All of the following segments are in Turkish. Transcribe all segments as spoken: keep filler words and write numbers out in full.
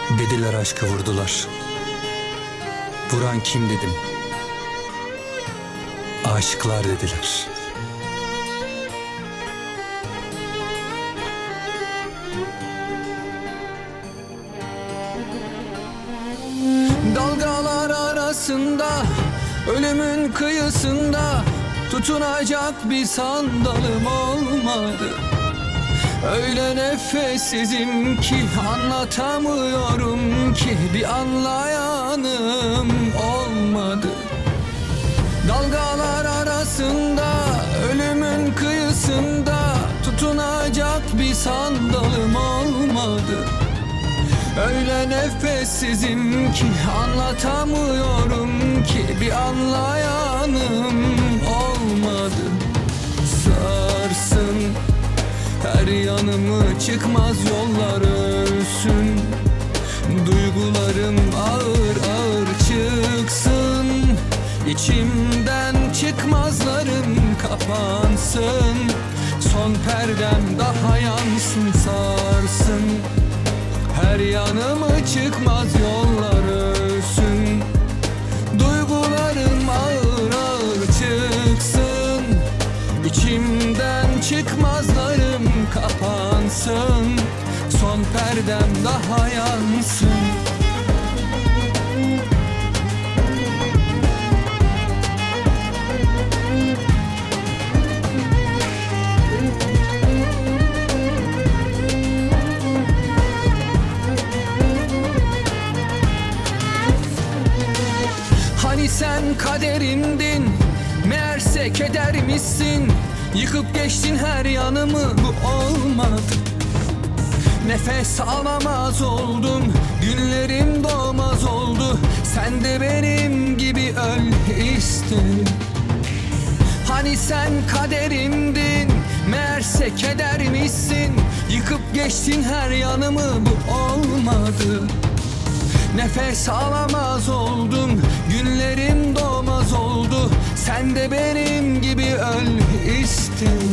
Dediler aşkı vurdular. Vuran kim dedim. Aşıklar dediler. Dalgalar arasında, ölümün kıyısında tutunacak bir sandalım olmadı. Öyle nefessizim ki anlatamıyorum ki, bir anlayanım olmadı. Dalgalar arasında, ölümün kıyısında tutunacak bir sandalım olmadı. Öyle nefessizim ki anlatamıyorum ki, bir anlayanım olmadı. Sarsın her yanımı, çıkmaz yollar ölsün. Duygularım ağır ağır çıksın. İçimden çıkmazlarım kapansın. Son perdem daha yansın, sarsın her yanımı, çıkmaz yollar ölsün. Duygularım ağır ağır çıksın. İçimden çıkmazlarım kapansın. Son perdem daha yansın. Hani sen kaderimdin, meğerse kedermişsin. Yıkıp geçtin her yanımı, bu olmadı. Nefes alamaz oldum, günlerim doğmaz oldu. Sen de benim gibi öl istedim. Hani sen kaderimdin, meğerse kedermişsin. Yıkıp geçtin her yanımı, bu olmadı. Nefes alamaz oldum, günlerim doğmaz oldu. Sen de benim gibi öl istedim.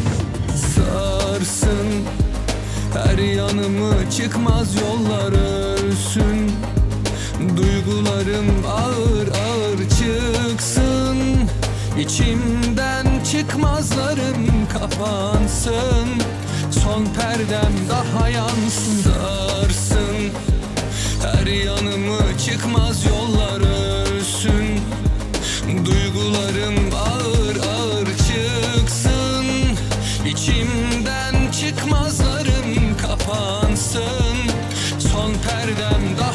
Sarsın her yanımı, çıkmaz yollar ölsün. Duygularım ağır ağır çıksın. İçimden çıkmazlarım kapansın. Son perdem daha yansın. Sarsın her yanımı, çıkmaz yollar ölsün. Duygularım ağır ağır çıksın. İçimden çıkmazlarım kapansın. Son perdem daha